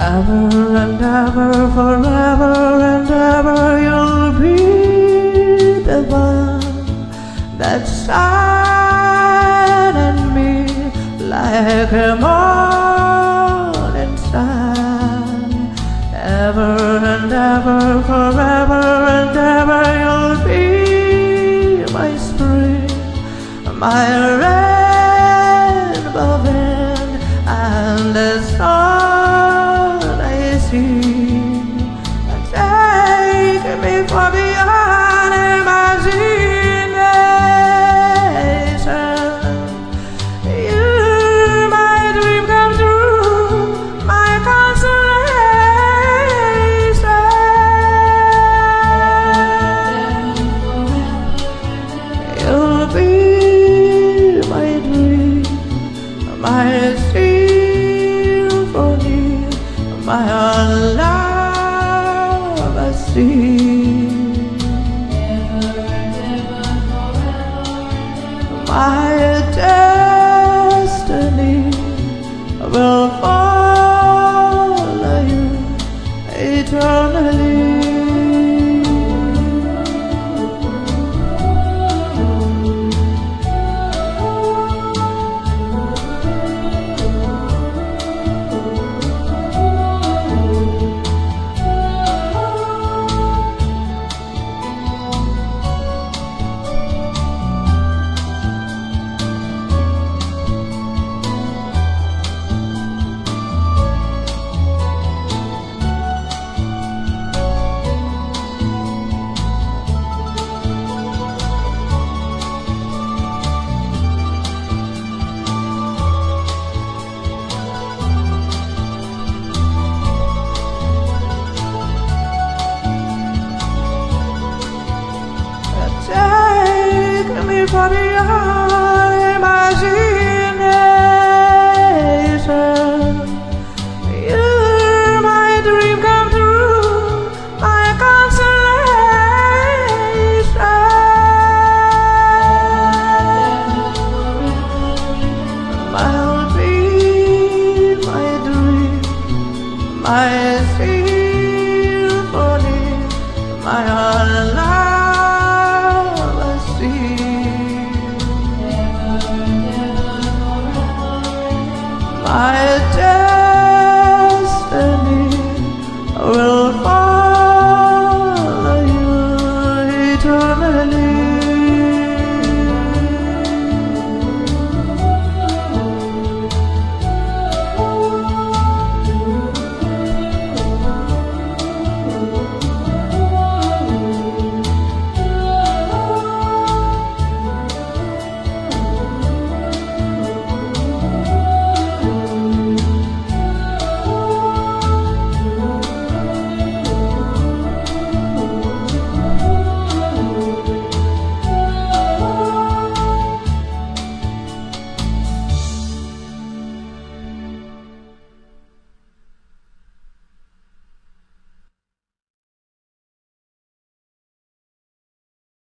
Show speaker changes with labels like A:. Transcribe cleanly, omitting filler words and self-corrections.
A: Ever and ever, forever and ever, you'll be the one that shine in me like a morning sun. Ever and ever, forever and ever, you'll be my spring, my rainbow wind, and the sun I see. Take me for beyond imagination. You're my dream come true, my consolation. You'll be my dream, my symphony, my love I see. My destiny will follow you eternally. Take me for beyond imagination. You're my dream come true, my consolation. I'll be my dream, my symphony, my love.